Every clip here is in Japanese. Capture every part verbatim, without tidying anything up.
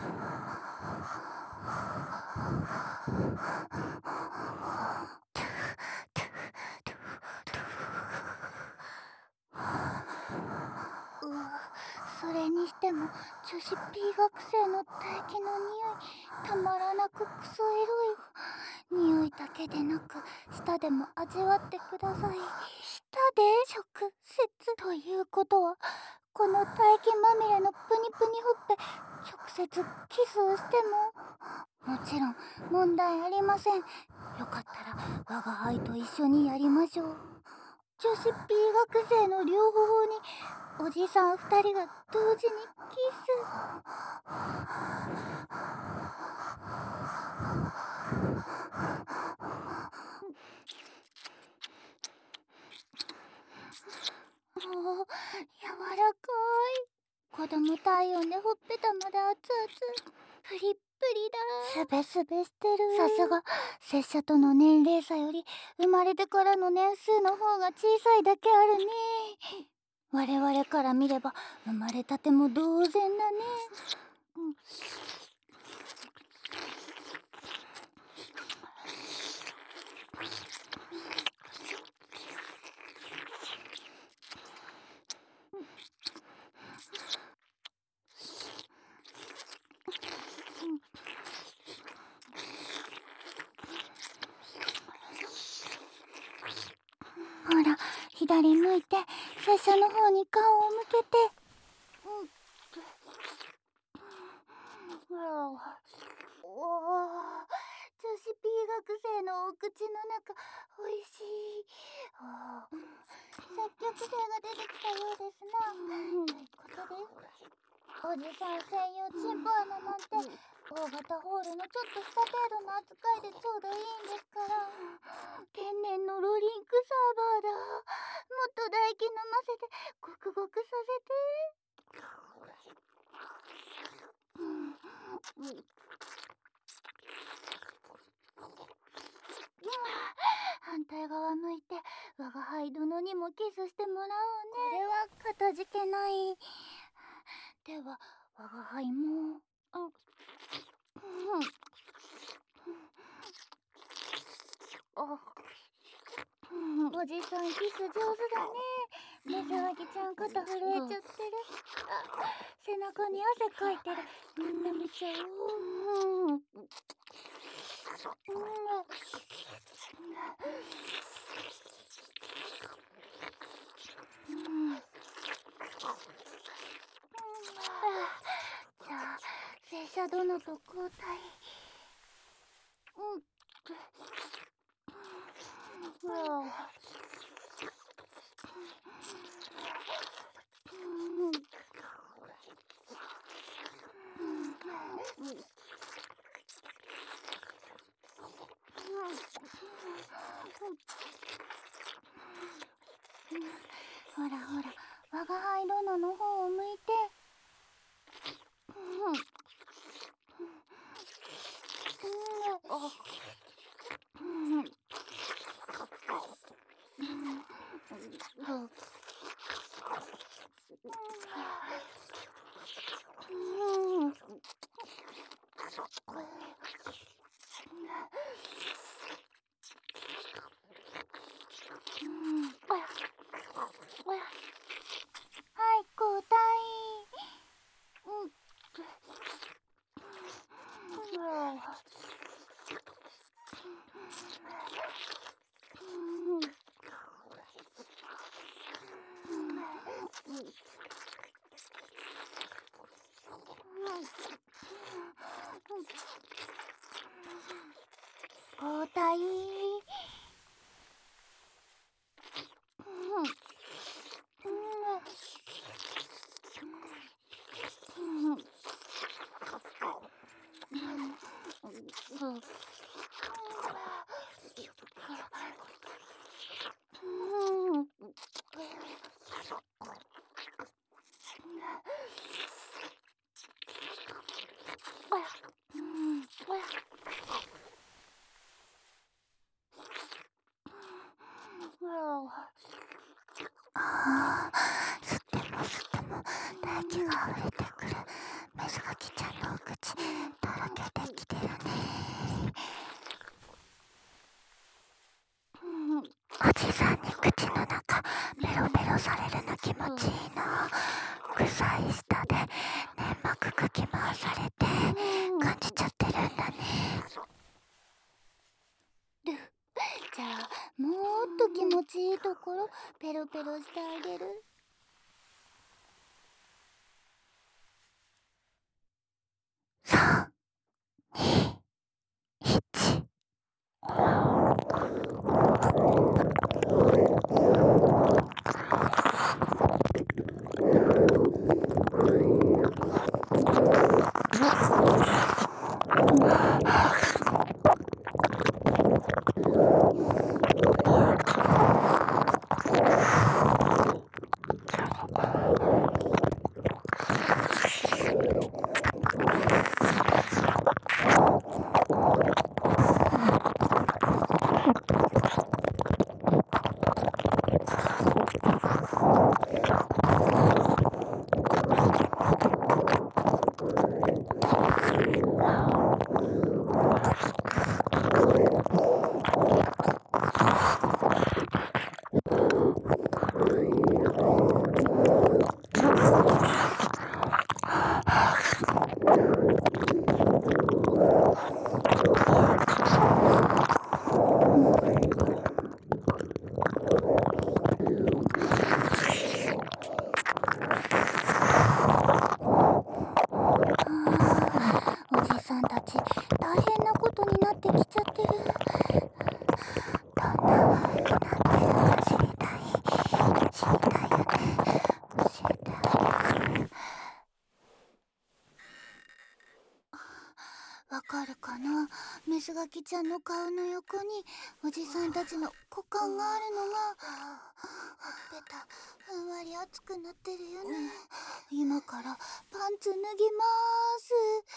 うわ、それにしても女子 P 学生の唾液の匂いたまらなくクソエロいわ。匂いだけでなく舌でも味わってください。舌で直接ということは、この唾液まみれのプニプニほっぺ直接キスをしてももちろん問題ありません。よかったら我が輩と一緒にやりましょう。女子 P 学生の両頬におじさん二人が同時にキス。もう柔らかい。子供体温でほっぺたまで熱々。プリップリだ。すべすべしてる。さすが拙者との年齢差より生まれてからの年数の方が小さいだけあるね。我々から見れば生まれたても同然だね。うん、ほら、左向いて拙者の方に顔を向けて。うんおお、女子 P 学生のお口の中おいしい。積極性が出てきたようですな。ということでおじさん専用チンポ穴なんて大型ホールのちょっとした程度の扱いでちょうどいいんですから。天然のロリンクサーバーだ。もっと唾液飲ませてゴクゴクさせて。うん反対側向いて我が輩殿にもキスしてもらおうね。これはかたじけない。では我が輩も。あ、うん、あ、おじさんキス上手だね。メスワギちゃん肩震えちゃってる。あ、背中に汗かいてる。舐めちゃおう。うん、じゃあ拙者殿と交代。うん。ほらほら、我が輩殿の方を向いて。うん。うん。はい、交代。うん。交代。ああ、吸っても吸っても唾液が溢れてくる。メスガキちゃんのお口、 されて感じちゃってるんだね。ルじゃあもっと気持ちいいところペロペロしてあげる。さん、に、いち。おじさんたち大変なことになってきちゃってる。どんな風になってるか知りたい知りたいよね。教えてあげる。わかるかな。メスガキちゃんの顔の横におじさんたちの股間があるのがほっぺたふんわり熱くなってるよね。今からパンツ脱ぎまーす。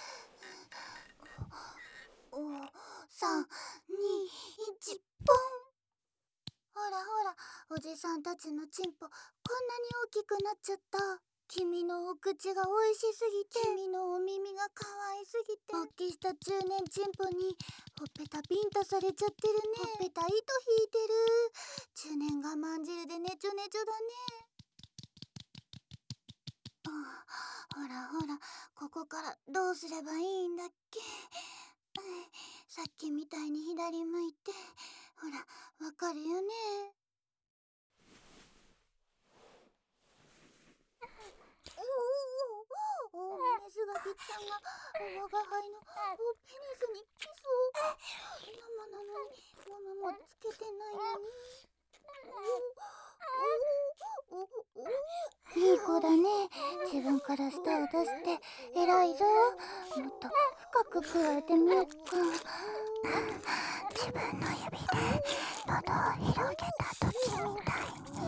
さん、に、いち、ポン。ほらほら、おじさんたちのチンポこんなに大きくなっちゃった。君のお口が美味しすぎて、君のお耳が可愛すぎて、勃起した中年チンポにほっぺたビンタされちゃってるね。ほっぺた糸引いてる。中年我慢汁でねちょねちょだね。あ、ほらほら、ここからどうすればいいんだっけ。さっきみたいに左向いて、ほらわかるよね。メスガキちゃんが我が輩のペニスにキスを。生なのにゴムもつけてないのに。いい子だね。自分から舌を出して偉いぞ。もっと深くくわえてみよっか。自分の指で喉を広げた時みたいに。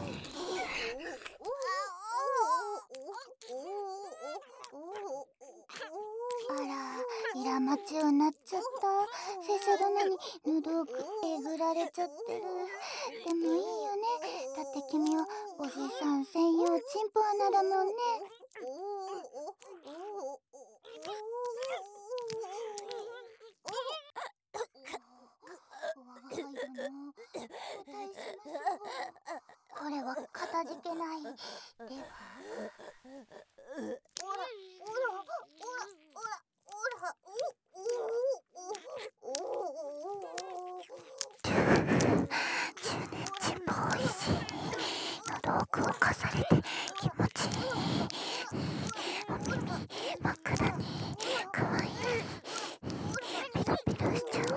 あら、イラマチュウなっちゃった。拙者殿に喉をえぐられちゃってる。でもいいよね。だって君はおじさん専用チンポ穴だもんね。我が輩殿、お答えしましょう。これはかたじけない。ではおらおらおらおらおらおお中年チンポおいしい。喉奥をかされて気持ちいい。お耳真っ暗にかわいい。ピロピロしちゃう。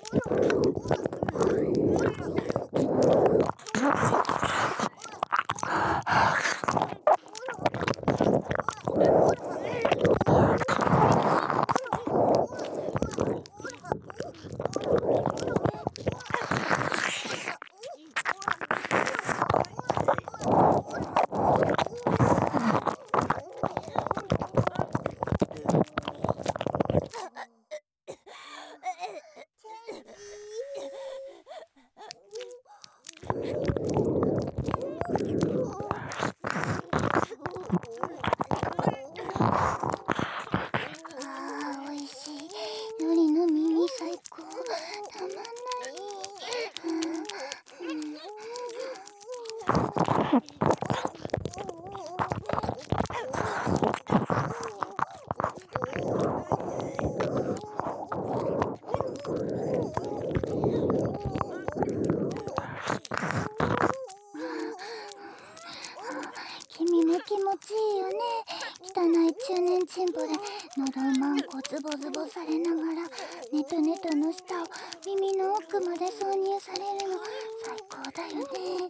君も気持ちいいよね。汚い中年チンポで喉をマンコズボズボされながらネトネトの舌を耳の奥まで挿入されるの最高だよね。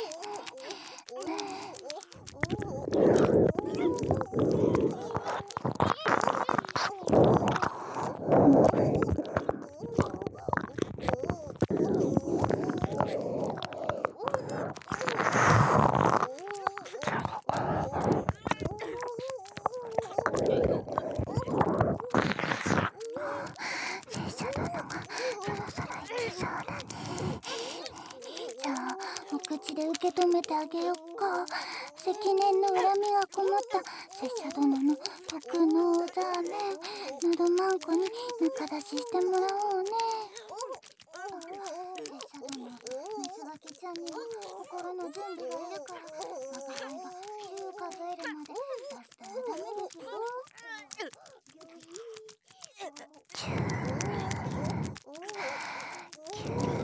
で受け止めてあげよっか。積年の恨みがこもった拙者殿の特能だね。喉まんこに中出ししてもらおうね。拙者殿、水垣ちゃんには心の準備がいるから、我が輩がじゅう数えるまで出したらダメですぞ。じゅう、きゅう、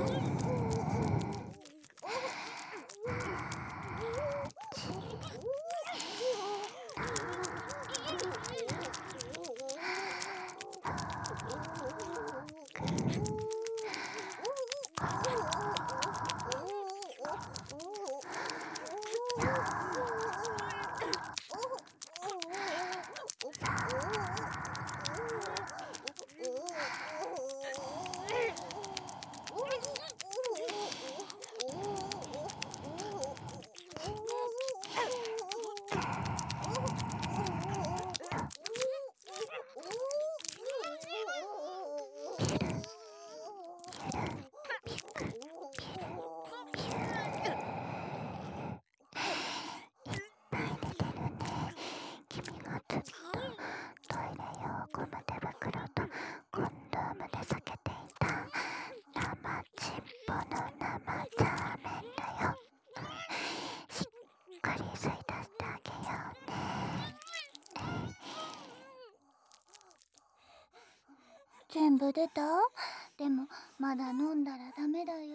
全部出た？でもまだ飲んだらダメだよ。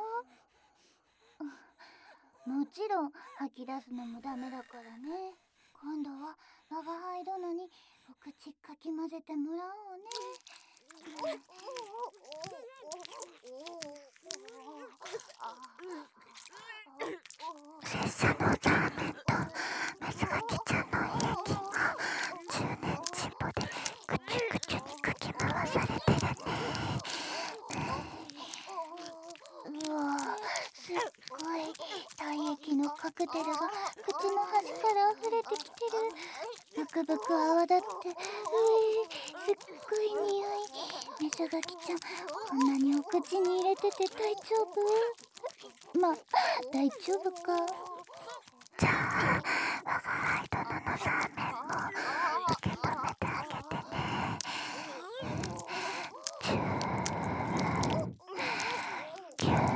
もちろん吐き出すのもダメだからね。今度は我が輩殿にお口かき混ぜてもらおうね。拙者のラーメンと水垣ちゃんの胃液が中年チンポでぐちゅぐちゅにかき回されてるね。うわぁ、すっごい体液のカクテルが口の端から溢れてきてる。ブクブク泡立って、うえー、すっごい匂い。水垣ちゃん、こんなにお口に入れてて大丈夫？ま、大丈夫か。じゃあ、我が輩殿のラーメンも受け止めてあげてね。じゅう、きゅう、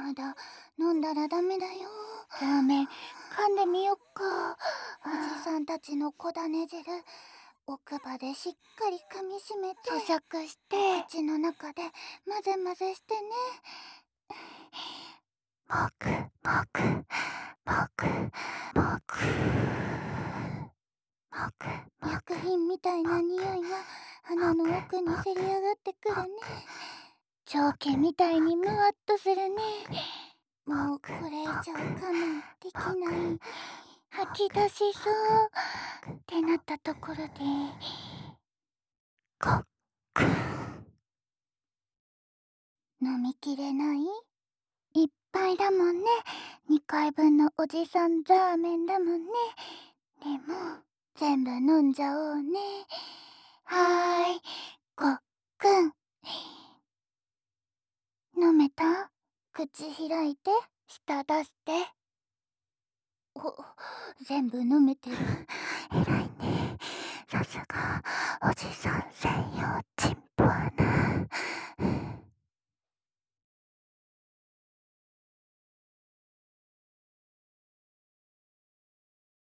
まだ飲んだらダメだよ。ラーメン噛んでみよっか。おじさんたちの小種汁、奥歯でしっかり噛みしめて咀嚼して口の中で混ぜ混ぜしてね。もくもくもくもくもく。薬品みたいな匂いが鼻の奥にせり上がってくるね。蒸気みたいにムワっとするね。もうこれ以上我慢できない。吐き出しそうってなったところでコック飲みきれない？いっぱいだもんね。にかいぶんのおじさんザーメンだもんね。でも全部飲んじゃおうね。はーい、コックン。飲めた？口開いて、舌出して。お、全部飲めてる。偉いね。さすがおじさん先